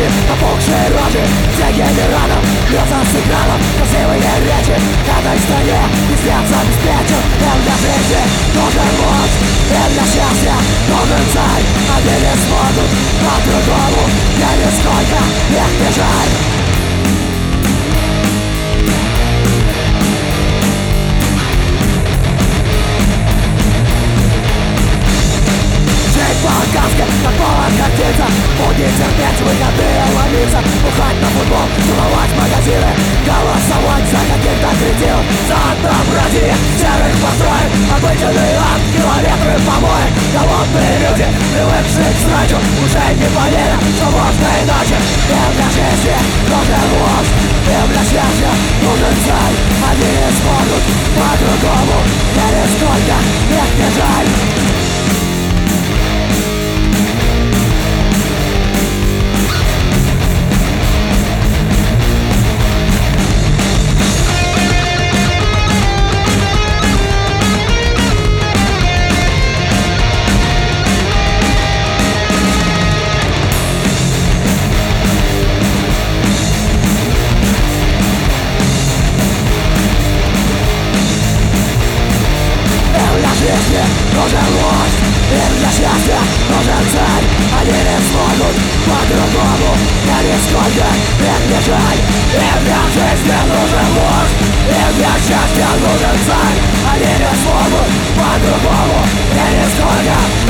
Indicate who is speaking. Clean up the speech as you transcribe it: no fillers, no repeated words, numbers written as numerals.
Speaker 1: опухшие рожи, деньги миранов, гроза с экранов, красивые речи. Этой стране пиздец обеспечен. И для жизни нужен муж, и для счастья нужен царь. Они не смогут по-другому, я нисколько их не жаль. Как повод гордиться, будет терпеть выходные ломиться, бухать на футбол, целовать магазины, голосовать за каких-то кредитов, за отображение серых построек, обычный ад, километры помоек. Голодные люди, привыкшие к срачу, уже не поверят, что можно иначе. Им для жизни нужен ложь, им для счастья нужен царь. Они не смогут по-другому, я нисколько их не жаль. Нужен вождь, им для счастья нужен царь. Они не смогут по-другому, я нисколько их не жаль. Им для жизни нужен вождь, им для счастья нужен царь. Они не смогут по-другому, я нисколько